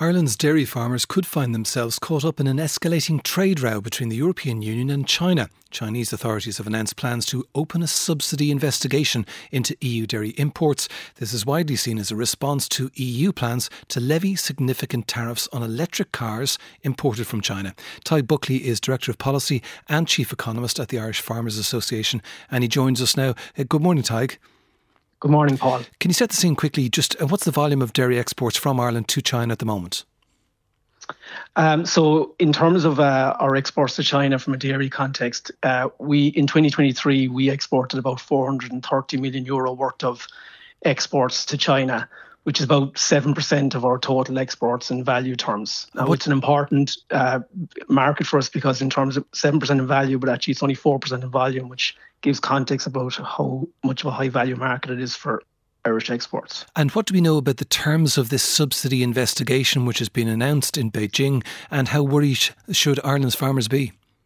Ireland's dairy farmers could find themselves caught up in an escalating trade row between the European Union and China. Chinese authorities have announced plans to open a subsidy investigation into EU dairy imports. This is widely seen as a response to EU plans to levy significant tariffs on electric cars imported from China. Tadhg Buckley is Director of Policy and Chief Economist at the Irish Farmers Association, and he joins us now. Good morning, Tadhg. Good morning, Paul. Can you set the scene quickly? Just what's the volume of dairy exports from Ireland to China at the moment? So in terms of our exports to China from a dairy context, in 2023, we exported about €430 million worth of exports to China, which is about 7% of our total exports in value terms. Now, it's an important market for us because in terms of 7% in value, but actually it's only 4% in volume, which gives context about how much of a high value market it is for Irish exports. And what do we know about the terms of this subsidy investigation which has been announced in Beijing, and how worried should Ireland's farmers be?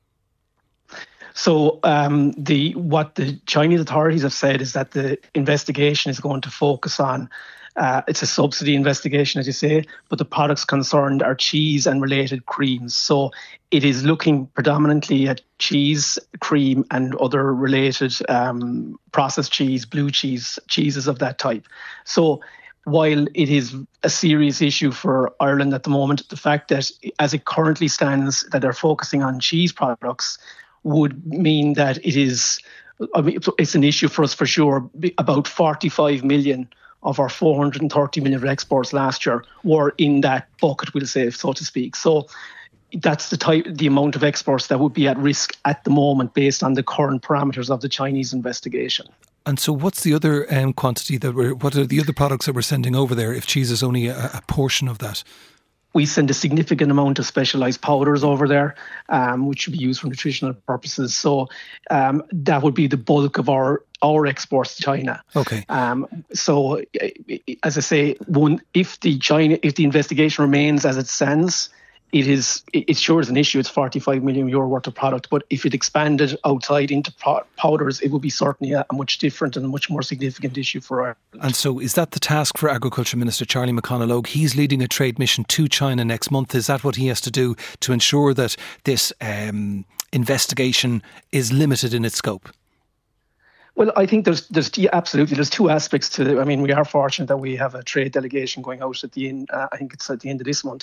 So what the Chinese authorities have said is that the investigation is going to focus on it's a subsidy investigation, as you say, but the products concerned are cheese and related creams. So it is looking predominantly at cheese, cream and other related processed cheese, blue cheese, cheeses of that type. So while it is a serious issue for Ireland at the moment, the fact that as it currently stands that they're focusing on cheese products would mean that it's an issue for us for sure. About 45 million of our 430 million of exports last year were in that bucket, we'll say, so to speak. So that's the amount of exports that would be at risk at the moment based on the current parameters of the Chinese investigation. And so what's the other quantity what are the other products that we're sending over there if cheese is only a portion of that? We send a significant amount of specialised powders over there, which should be used for nutritional purposes. So that would be the bulk of our exports to China. Okay. So, as I say, if the investigation remains as it stands, it sure is an issue. It's €45 million worth of product, but if it expanded outside into powders, it would be certainly a much different and a much more significant issue for Ireland. And so is that the task for Agriculture Minister Charlie McConalogue? He's leading a trade mission to China next month. Is that what he has to do to ensure that this investigation is limited in its scope? Well, I think there's two aspects to it. I mean, we are fortunate that we have a trade delegation going out at the end. I think it's at the end of this month.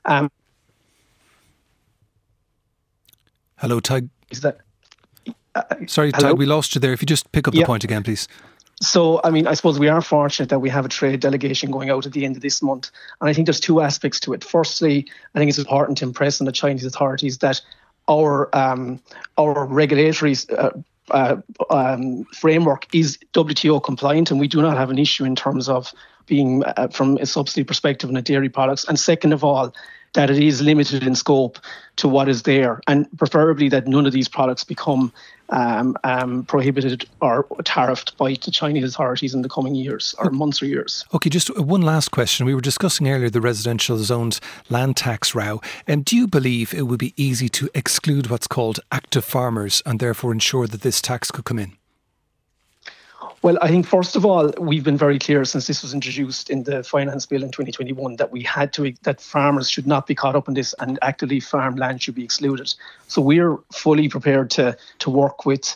Hello, Tadhg. Is that? Sorry, Tadhg, we lost you there. If you just pick up the point again, please. So, I mean, I suppose we are fortunate that we have a trade delegation going out at the end of this month. And I think there's two aspects to it. Firstly, I think it's important to impress on the Chinese authorities that our regulatory framework is WTO compliant, and we do not have an issue in terms of being from a subsidy perspective in the dairy products. And second of all, that it is limited in scope to what is there, and preferably that none of these products become prohibited or tariffed by the Chinese authorities in the coming years or months or years. Okay, just one last question. We were discussing earlier the residential zones land tax row. Do you believe it would be easy to exclude what's called active farmers and therefore ensure that this tax could come in? Well, I think first of all, we've been very clear since this was introduced in the Finance Bill in 2021 that farmers should not be caught up in this and actively farmed land should be excluded. So we're fully prepared to work with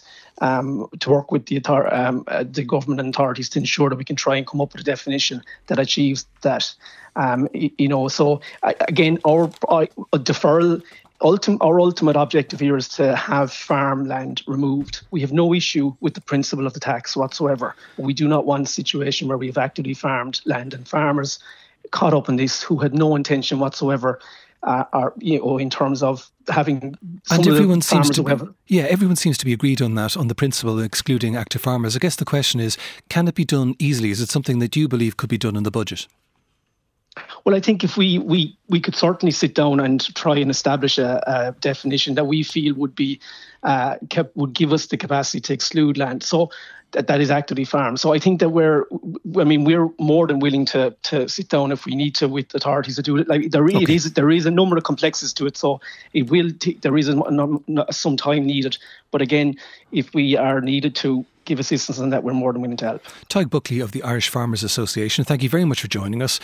the government and authorities to ensure that we can try and come up with a definition that achieves that. So again, our deferral. Our ultimate objective here is to have farmland removed. We have no issue with the principle of the tax whatsoever. We do not want a situation where we have actively farmed land and farmers caught up in this who had no intention whatsoever, in terms of having. And everyone seems to be agreed on that, on the principle of excluding active farmers. I guess the question is, can it be done easily? Is it something that you believe could be done in the budget? Well, I think if we could certainly sit down and try and establish a definition that we feel would give us the capacity to exclude land. So that is actively farmed. So I think that we're more than willing to sit down if we need to with authorities to do it. Like there is a number of complexities to it, so there is some time needed. But again, if we are needed to give assistance on that, we're more than willing to help. Tadhg Buckley of the Irish Farmers Association, thank you very much for joining us.